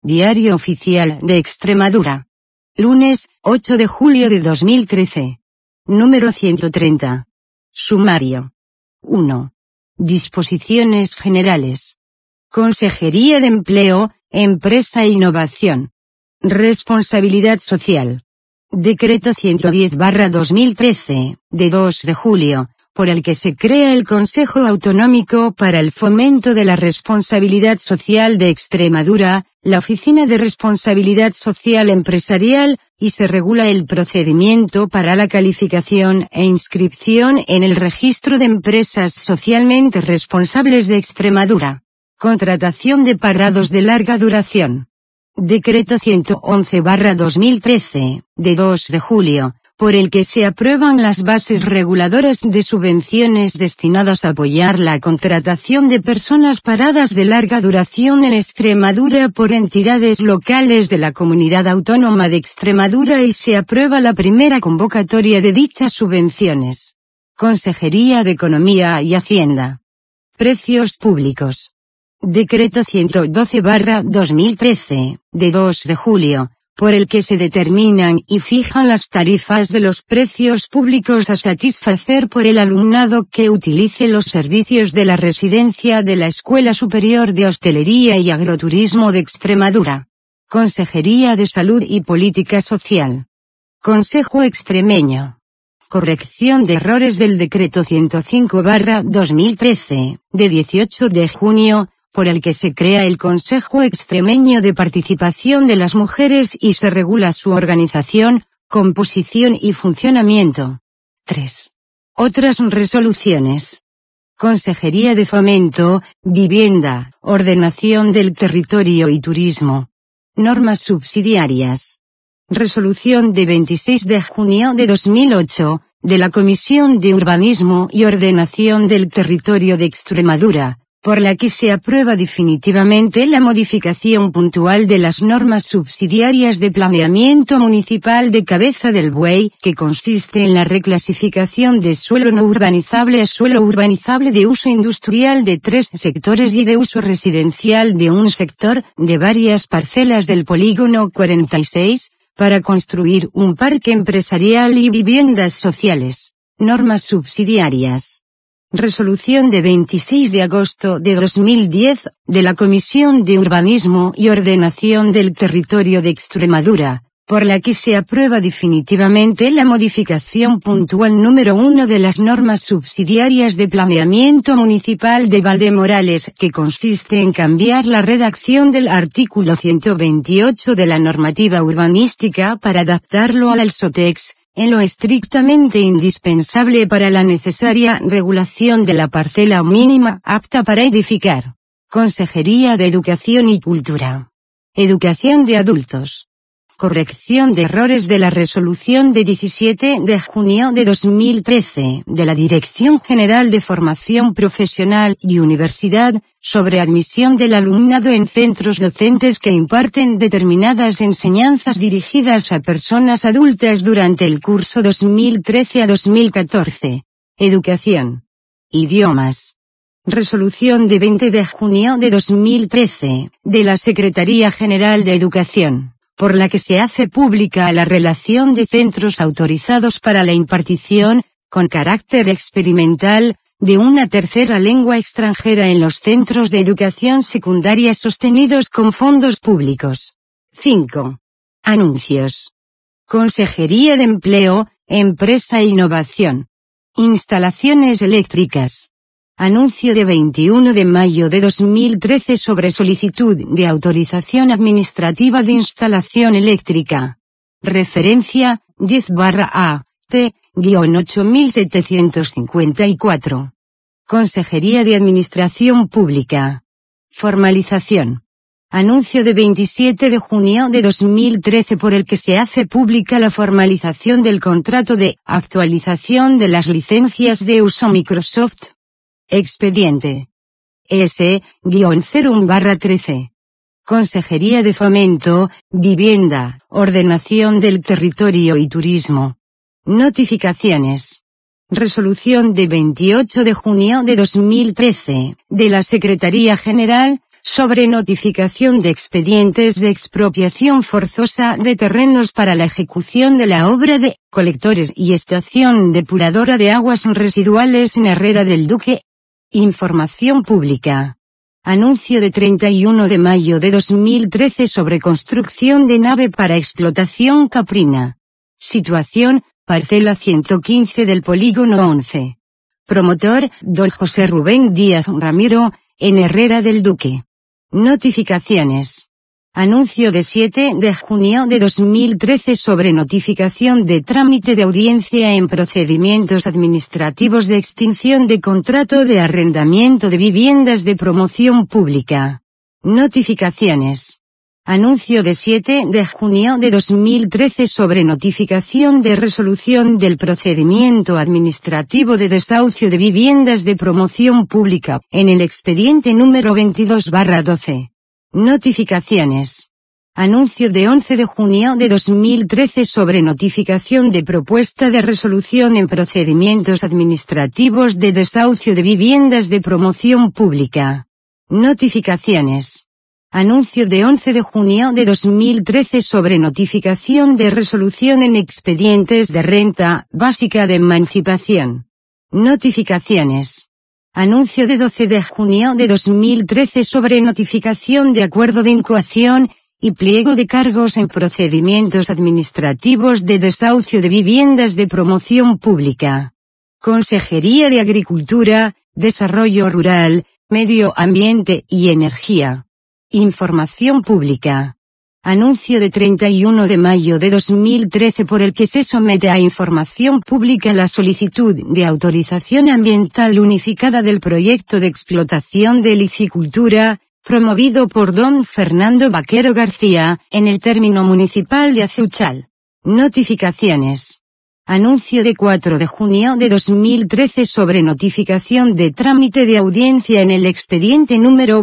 Diario Oficial de Extremadura. Lunes, 8 de julio de 2013. Número 130. Sumario. 1. Disposiciones generales. Consejería de Empleo, Empresa e Innovación. Responsabilidad social. Decreto 110/2013, de 2 de julio, por el que se crea el Consejo Autonómico para el Fomento de la Responsabilidad Social de Extremadura, la Oficina de Responsabilidad Social Empresarial, y se regula el procedimiento para la calificación e inscripción en el Registro de Empresas Socialmente Responsables de Extremadura. Contratación de parados de larga duración. Decreto 111/2013, de 2 de julio, por el que se aprueban las bases reguladoras de subvenciones destinadas a apoyar la contratación de personas paradas de larga duración en Extremadura por entidades locales de la Comunidad Autónoma de Extremadura y se aprueba la primera convocatoria de dichas subvenciones. Consejería de Economía y Hacienda. Precios públicos. Decreto 112/2013, de 2 de julio, por el que se determinan y fijan las tarifas de los precios públicos a satisfacer por el alumnado que utilice los servicios de la residencia de la Escuela Superior de Hostelería y Agroturismo de Extremadura. Consejería de Salud y Política Social. Consejo Extremeño. Corrección de errores del Decreto 105/2013, de 18 de junio, por el que se crea el Consejo Extremeño de Participación de las Mujeres y se regula su organización, composición y funcionamiento. 3. Otras resoluciones. Consejería de Fomento, Vivienda, Ordenación del Territorio y Turismo. Normas subsidiarias. Resolución de 26 de junio de 2008, de la Comisión de Urbanismo y Ordenación del Territorio de Extremadura, por la que se aprueba definitivamente la modificación puntual de las normas subsidiarias de planeamiento municipal de Cabeza del Buey, que consiste en la reclasificación de suelo no urbanizable a suelo urbanizable de uso industrial de 3 sectores y de uso residencial de un sector, de varias parcelas del polígono 46, para construir un parque empresarial y viviendas sociales. Normas subsidiarias. Resolución de 26 de agosto de 2010, de la Comisión de Urbanismo y Ordenación del Territorio de Extremadura, por la que se aprueba definitivamente la modificación puntual número 1 de las normas subsidiarias de planeamiento municipal de Valdemorales, que consiste en cambiar la redacción del artículo 128 de la normativa urbanística para adaptarlo al SOTEX, en lo estrictamente indispensable para la necesaria regulación de la parcela mínima apta para edificar. Consejería de Educación y Cultura. Educación de adultos. Corrección de errores de la resolución de 17 de junio de 2013, de la Dirección General de Formación Profesional y Universidad, sobre admisión del alumnado en centros docentes que imparten determinadas enseñanzas dirigidas a personas adultas durante el curso 2013 a 2014. Educación. Idiomas. Resolución de 20 de junio de 2013, de la Secretaría General de Educación, por la que se hace pública la relación de centros autorizados para la impartición, con carácter experimental, de una tercera lengua extranjera en los centros de educación secundaria sostenidos con fondos públicos. 5. Anuncios. Consejería de Empleo, Empresa e Innovación. Instalaciones eléctricas. Anuncio de 21 de mayo de 2013 sobre solicitud de autorización administrativa de instalación eléctrica. Referencia, 10/A, T-8754. Consejería de Administración Pública. Formalización. Anuncio de 27 de junio de 2013 por el que se hace pública la formalización del contrato de actualización de las licencias de uso Microsoft. Expediente. S-01/13. Consejería de Fomento, Vivienda, Ordenación del Territorio y Turismo. Notificaciones. Resolución de 28 de junio de 2013, de la Secretaría General, sobre notificación de expedientes de expropiación forzosa de terrenos para la ejecución de la obra de colectores y estación depuradora de aguas residuales en Herrera del Duque. Información pública. Anuncio de 31 de mayo de 2013 sobre construcción de nave para explotación caprina. Situación, parcela 115 del polígono 11. Promotor, don José Rubén Díaz Ramiro, en Herrera del Duque. Notificaciones. Anuncio de 7 de junio de 2013 sobre notificación de trámite de audiencia en procedimientos administrativos de extinción de contrato de arrendamiento de viviendas de promoción pública. Notificaciones. Anuncio de 7 de junio de 2013 sobre notificación de resolución del procedimiento administrativo de desahucio de viviendas de promoción pública, en el expediente número 22/12. Notificaciones. Anuncio de 11 de junio de 2013 sobre notificación de propuesta de resolución en procedimientos administrativos de desahucio de viviendas de promoción pública. Notificaciones. Anuncio de 11 de junio de 2013 sobre notificación de resolución en expedientes de renta básica de emancipación. Notificaciones. Anuncio de 12 de junio de 2013 sobre notificación de acuerdo de incoación y pliego de cargos en procedimientos administrativos de desahucio de viviendas de promoción pública. Consejería de Agricultura, Desarrollo Rural, Medio Ambiente y Energía. Información pública. Anuncio de 31 de mayo de 2013 por el que se somete a información pública la solicitud de autorización ambiental unificada del proyecto de explotación de licicultura, promovido por don Fernando Vaquero García, en el término municipal de Azuchal. Notificaciones. Anuncio de 4 de junio de 2013 sobre notificación de trámite de audiencia en el expediente número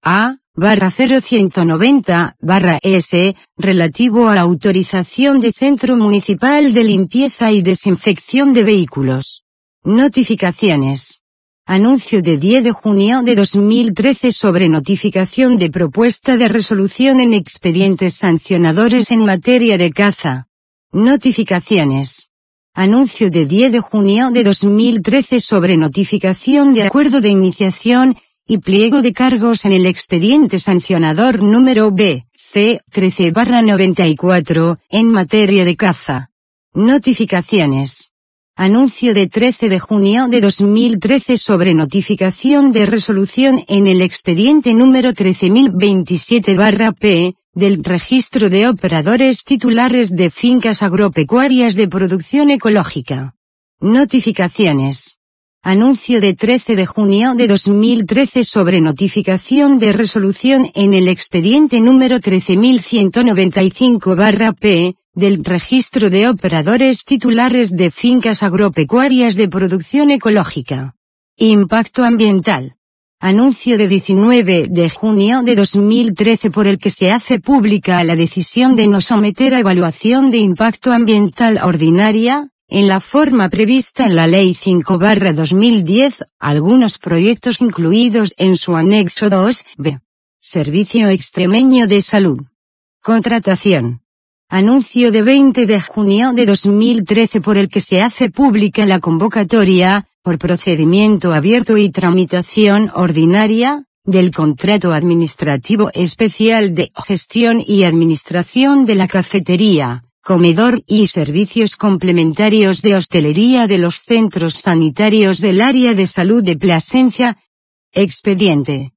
BA/0190/S, relativo a la autorización de Centro Municipal de Limpieza y Desinfección de Vehículos. Notificaciones. Anuncio de 10 de junio de 2013 sobre notificación de propuesta de resolución en expedientes sancionadores en materia de caza. Notificaciones. Anuncio de 10 de junio de 2013 sobre notificación de acuerdo de iniciación y pliego de cargos en el expediente sancionador número BC 13/94, en materia de caza. Notificaciones. Anuncio de 13 de junio de 2013 sobre notificación de resolución en el expediente número 13027/P, del registro de operadores titulares de fincas agropecuarias de producción ecológica. Notificaciones. Anuncio de 13 de junio de 2013 sobre notificación de resolución en el expediente número 13195/P, del registro de operadores titulares de fincas agropecuarias de producción ecológica. Impacto ambiental. Anuncio de 19 de junio de 2013 por el que se hace pública la decisión de no someter a evaluación de impacto ambiental ordinaria, en la forma prevista en la Ley 5/2010, algunos proyectos incluidos en su anexo 2B. Servicio Extremeño de Salud. Contratación. Anuncio de 20 de junio de 2013 por el que se hace pública la convocatoria, por procedimiento abierto y tramitación ordinaria, del contrato administrativo especial de gestión y administración de la cafetería, comedor y servicios complementarios de hostelería de los centros sanitarios del área de salud de Plasencia. Expediente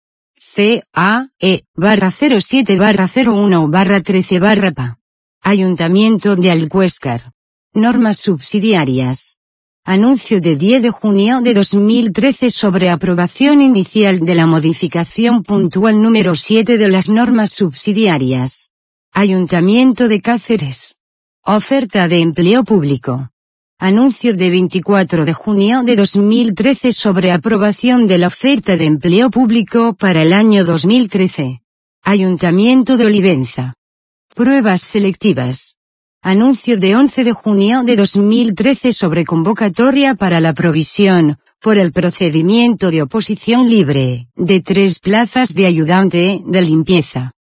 CAE/07/01/13/PA. Ayuntamiento de Alcuéscar. Normas subsidiarias. Anuncio de 10 de junio de 2013 sobre aprobación inicial de la modificación puntual número 7 de las normas subsidiarias. Ayuntamiento de Cáceres. Oferta de empleo público. Anuncio de 24 de junio de 2013 sobre aprobación de la oferta de empleo público para el año 2013. Ayuntamiento de Olivenza. Pruebas selectivas. Anuncio de 11 de junio de 2013 sobre convocatoria para la provisión, por el procedimiento de oposición libre, de 3 plazas de ayudante de limpieza.